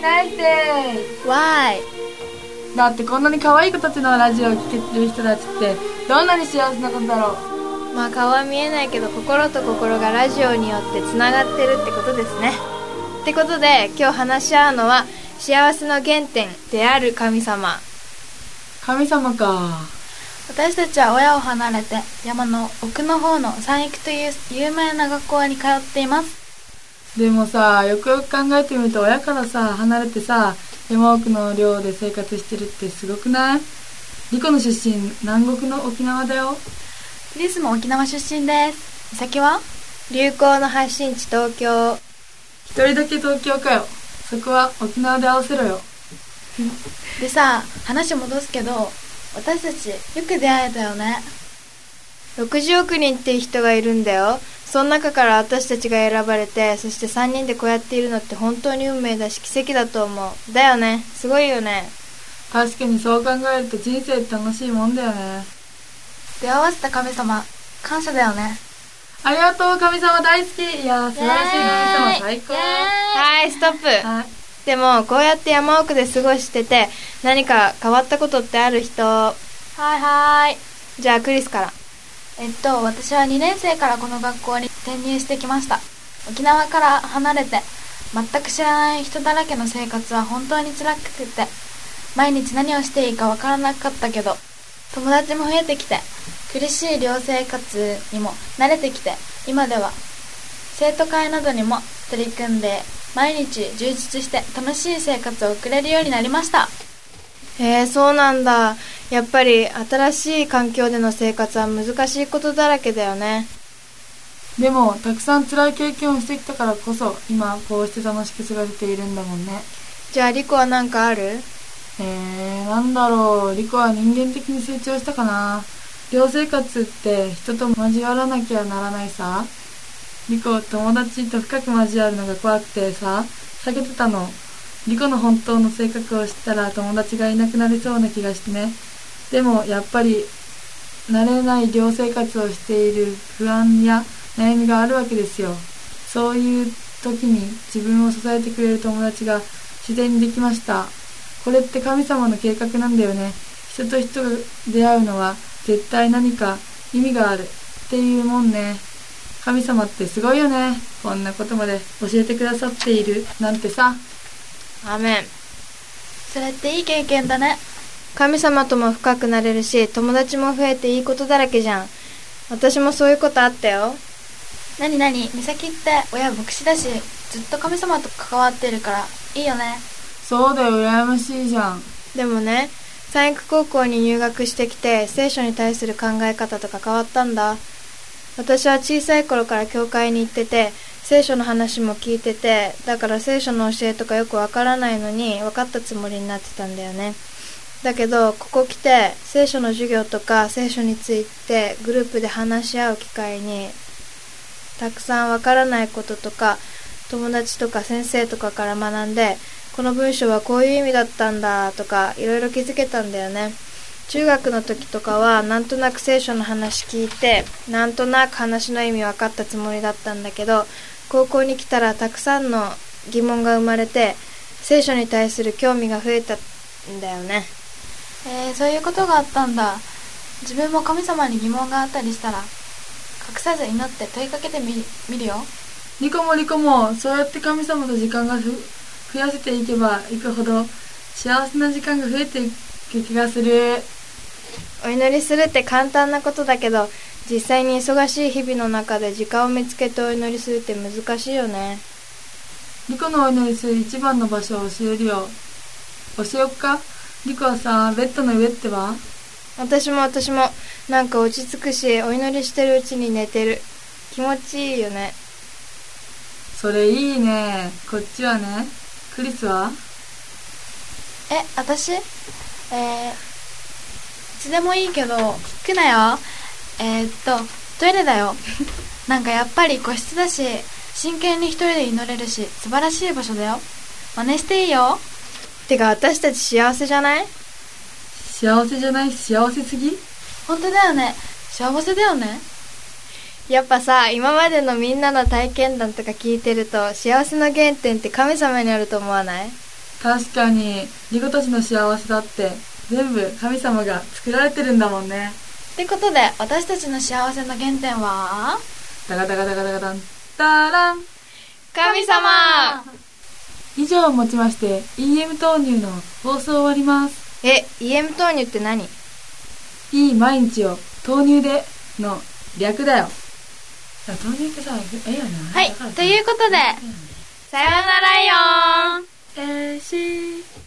ナイスデー。 わーい。 だってこんなに可愛い子たちのラジオを聴けてる人たちってどんなに幸せなことだろう。 まあ顔は見えないけど心と心がラジオによってつながってるってことですね。ってことで今日話し合うのは幸せの原点である神様。 神様か。 私たちは親を離れて山の奥の方の三育という有名な学校に通っています。 でもさ、よくよく考えてみると親からさ離れてさ山奥の寮で生活してるってすごくない？リコの出身南国の沖縄だよ。 クリスも沖縄出身です。美咲は流行の発信地東京。 一人だけ東京かよ。そこは沖縄で合わせろよ。 でさ、話戻すけど私たちよく出会えたよね。 60億人っていう人がいるんだよ。その中から私たちが選ばれて、そして3人でこうやっているのって本当に運命だし奇跡だと思う。だよね。すごいよね。 確かにそう考えると人生って楽しいもんだよね。 出会わせた神様感謝だよね。 ありがとう、神様大好き。いや素晴らしい神様最高。 はい、ストップ。 はい。 でもこうやって山奥で過ごしてて何か変わったことってある人？ はい。 じゃあクリスから。 私は2年生からこの学校に転入してきました。沖縄から離れて全く知らない人だらけの生活は本当に辛くて、毎日何をしていいかわからなかったけど、友達も増えてきて苦しい寮生活にも慣れてきて、今では生徒会などにも取り組んで毎日充実して楽しい生活を送れるようになりました。 そうなんだ。やっぱり新しい環境での生活は難しいことだらけだよね。 でもたくさん辛い経験をしてきたからこそ今こうして楽しく過ごせているんだもんね。 じゃあリコは何かある？ なんだろう。リコは人間的に成長したかな。寮生活って人と交わらなきゃならないさ。リコ友達と深く交わるのが怖くてさ避けてたの。リコの本当の性格を知ったら友達がいなくなりそうな気がしてね。でもやっぱり慣れない寮生活をしている不安や悩みがあるわけですよ。そういう時に自分を支えてくれる友達が自然にできました。これって神様の計画なんだよね。人と人が出会うのは絶対何か意味があるっていうもんね。神様ってすごいよね。こんなことまで教えてくださっているなんてさ。 アメン。 それっていい経験だね。 神様とも深くなれるし友達も増えていいことだらけじゃん。私もそういうことあったよ。 なに美咲って親牧師だしずっと神様と関わってるからいいよね。 そうだよ、羨ましいじゃん。 でもね、三育高校に入学してきて聖書に対する考え方とか変わったんだ。私は小さい頃から教会に行ってて聖書の話も聞いてて、だから聖書の教えとかよくわからないのに分かったつもりになってたんだよね。だけどここ来て聖書の授業とか聖書についてグループで話し合う機会にたくさんわからないこととか友達とか先生とかから学んで、この文章はこういう意味だったんだとかいろいろ気づけたんだよね。中学の時とかはなんとなく聖書の話聞いてなんとなく話の意味分かったつもりだったんだけど、高校に来たらたくさんの疑問が生まれて聖書に対する興味が増えたんだよね。 そういうことがあったんだ。自分も神様に疑問があったりしたら隠さず祈って問いかけてみるよ。 リコもそうやって神様と時間が増やせていけばいくほど幸せな時間が増えていく気がする。 お祈りするって簡単なことだけど実際に忙しい日々の中で時間を見つけてお祈りするって難しいよね。 リコのお祈りする一番の場所を教えるよ。教えよっか。リコはさ、ベッドの上ってば？ 私もなんか落ち着くしお祈りしてるうちに寝てる。気持ちいいよね。 それいいね。こっちはね。クリスは？ 私？いつでもいいけど聞くなよ。トイレだよ。なんかやっぱり個室だし真剣に一人で祈れるし素晴らしい場所だよ。真似していいよ。 てか私たち幸せじゃない？ 幸せじゃない？幸せすぎ？ 本当だよね。幸せだよね。 やっぱさ、今までのみんなの体験談とか聞いてると幸せの原点って神様にあると思わない？ 確かに、リコたちの幸せだって全部神様が作られてるんだもんね。 ってことで、私たちの幸せの原点は、 ダガダガダガダガダン、ダラン。 神様。 以上をもちまして EM 豆乳の放送を終わります。 EM 豆乳って何？ いい毎日を豆乳での略だよ。豆乳ってさ、ええよな。 はい、ということで、さようならよーん。 しー